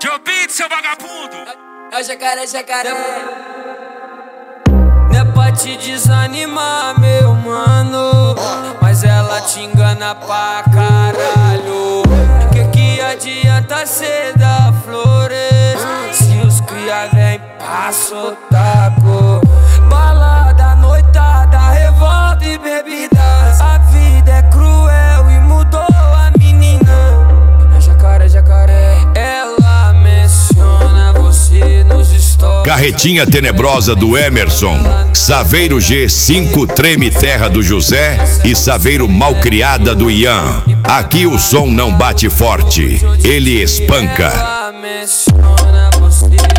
Jobim, seu vagabundo. É o jacaré, jacaré. Não é pra te desanimar, meu mano, mas ela te engana pra caralho. Que adianta cê dar flores se os cria vem pra sotaco? Balada, noitada, revolta e bebidas. A vida é cruel e mudou a menina. É jacaré, jacaré. Ela menciona você nos stories. Carretinha tenebrosa do Emerson, Saveiro G5 Treme Terra do José e Saveiro Malcriada do Ian. Aqui o som não bate forte, ele espanca. Ela menciona você.